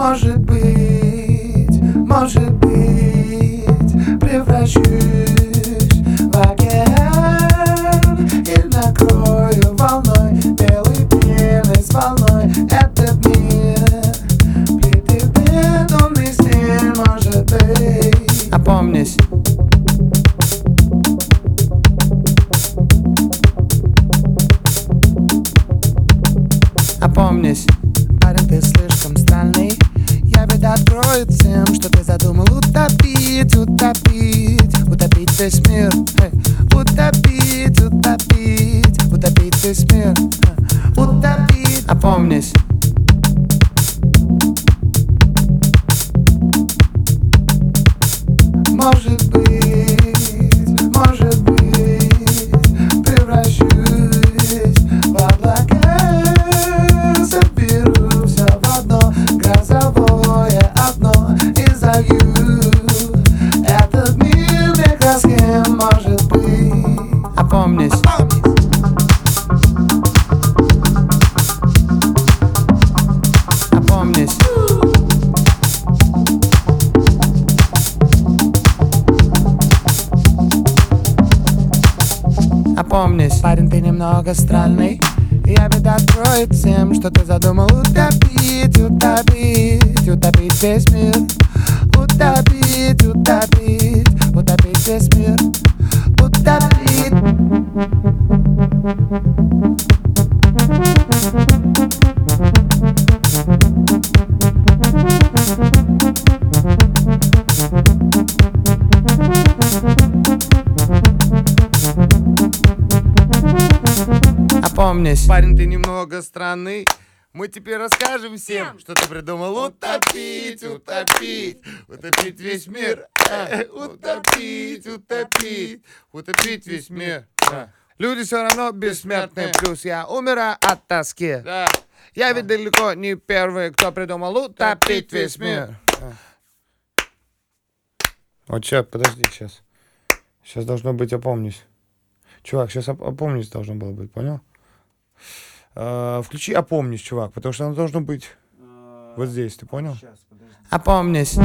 может быть, превращусь в океан и накрою волной, белой пеной с волной этот мир. Плиты бетонных стен, может быть. Опомнись. Опомнись, парень, ты слишком странный. Я ведь открою всем, что ты задумал утопить, утопить, утопить весь мир. Утопить, утопить, утопить весь мир. Утопить. Опомнись. Может быть, превращусь в облака, соберу все в одно грозовое окно и залью этот мир микросхем, может быть. Опомнись. Опомнись. Опомнись, парень, ты немного странный. Я ведь открою всем, что ты задумал утопить, утопить, утопить весь мир. Утопить, утопить, утопить весь мир. Утопить. Опомнись, парень, ты немного странный. Мы теперь расскажем всем, что ты придумал утопить, утопить, утопить весь мир. Утопить, утопить, утопить весь мир. Люди все равно бессмертные, плюс я умираю от тоски. Я ведь далеко не первый, кто придумал утопить весь мир. Вот сейчас, подожди, сейчас. Сейчас должно быть опомнись. Чувак, сейчас опомнись должно было быть, понял? Включи опомнись, чувак, потому что оно должно быть вот здесь, ты понял? Опомнись.